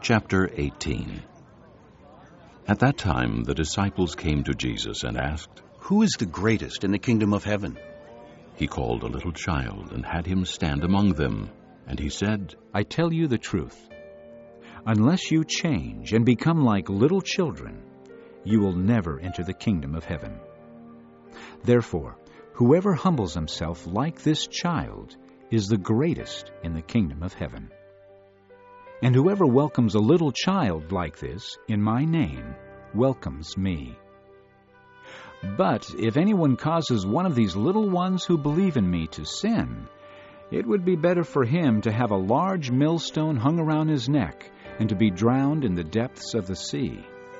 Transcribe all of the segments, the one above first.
Chapter 18. At that time the disciples came to Jesus and asked, "Who is the greatest in the kingdom of heaven?" He called a little child and had him stand among them. And he said, I tell you the truth. Unless you change and become like little children, you will never enter the kingdom of heaven. Therefore, whoever humbles himself like this child is the greatest in the kingdom of heaven. And whoever welcomes a little child like this in my name welcomes me. But if anyone causes one of these little ones who believe in me to sin, it would be better for him to have a large millstone hung around his neck and to be drowned in the depths of the sea.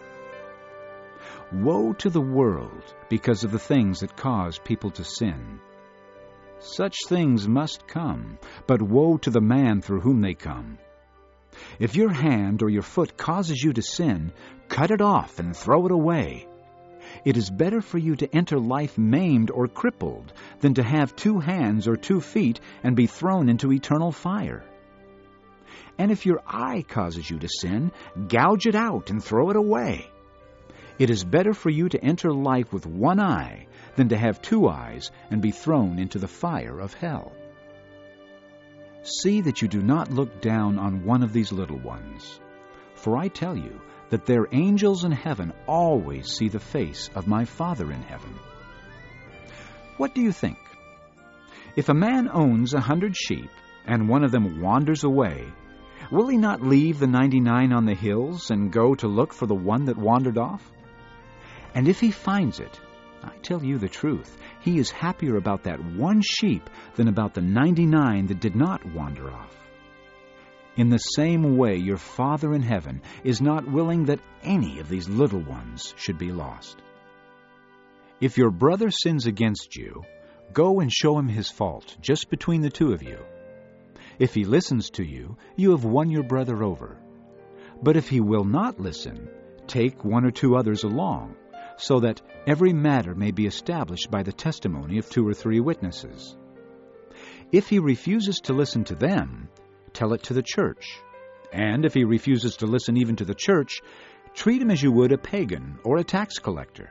Woe to the world because of the things that cause people to sin. Such things must come, but woe to the man through whom they come. If your hand or your foot causes you to sin, cut it off and throw it away. It is better for you to enter life maimed or crippled than to have 2 hands or 2 feet and be thrown into eternal fire. And if your eye causes you to sin, gouge it out and throw it away. It is better for you to enter life with 1 eye than to have 2 eyes and be thrown into the fire of hell. See that you do not look down on one of these little ones, for I tell you that their angels in heaven always see the face of my Father in heaven. What do you think? If a man owns 100 sheep, and one of them wanders away, will he not leave the 99 on the hills and go to look for the one that wandered off? And if he finds it, I tell you the truth, he is happier about that 1 sheep than about the 99 that did not wander off. In the same way, your Father in heaven is not willing that any of these little ones should be lost. If your brother sins against you, go and show him his fault, just between the 2 of you. If he listens to you, you have won your brother over. But if he will not listen, take 1 or 2 others along, so that every matter may be established by the testimony of 2 or 3 witnesses. If he refuses to listen to them, tell it to the church. And if he refuses to listen even to the church, treat him as you would a pagan or a tax collector.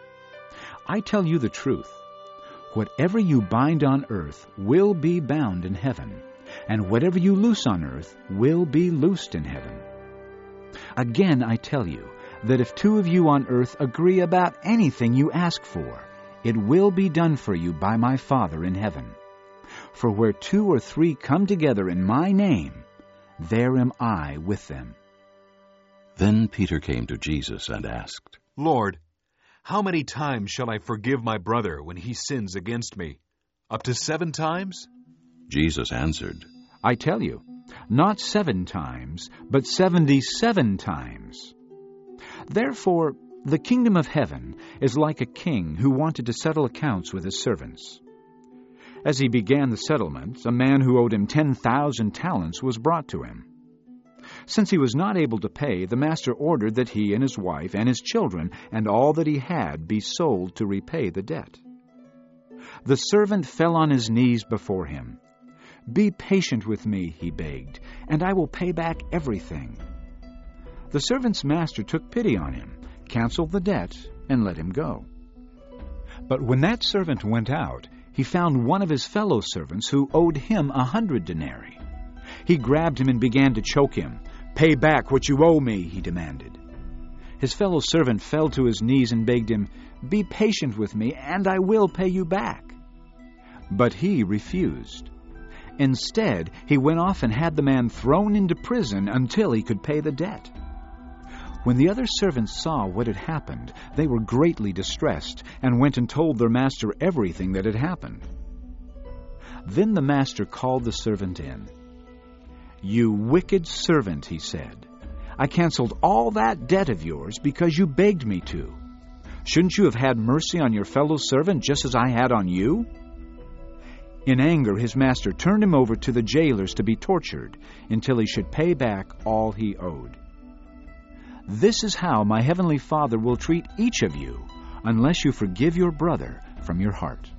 I tell you the truth. Whatever you bind on earth will be bound in heaven, and whatever you loose on earth will be loosed in heaven. Again, I tell you that if 2 of you on earth agree about anything you ask for, it will be done for you by my Father in heaven. For where 2 or 3 come together in my name, there am I with them." Then Peter came to Jesus and asked, "Lord, how many times shall I forgive my brother when he sins against me? Up to 7 times?" Jesus answered, I tell you, not 7 times, but 77 times. Therefore, the kingdom of heaven is like a king who wanted to settle accounts with his servants. As he began the settlement, a man who owed him 10,000 talents was brought to him. Since he was not able to pay, the master ordered that he and his wife and his children and all that he had be sold to repay the debt. The servant fell on his knees before him. "Be patient with me," he begged, "and I will pay back everything." The servant's master took pity on him, canceled the debt, and let him go. But when that servant went out, he found one of his fellow servants who owed him 100 denarii. He grabbed him and began to choke him. "Pay back what you owe me," he demanded. His fellow servant fell to his knees and begged him, "Be patient with me, and I will pay you back." But he refused. Instead, he went off and had the man thrown into prison until he could pay the debt. When the other servants saw what had happened, they were greatly distressed and went and told their master everything that had happened. Then the master called the servant in. "You wicked servant," he said, "I canceled all that debt of yours because you begged me to. Shouldn't you have had mercy on your fellow servant just as I had on you?" In anger, his master turned him over to the jailers to be tortured until he should pay back all he owed. This is how my heavenly Father will treat each of you unless you forgive your brother from your heart.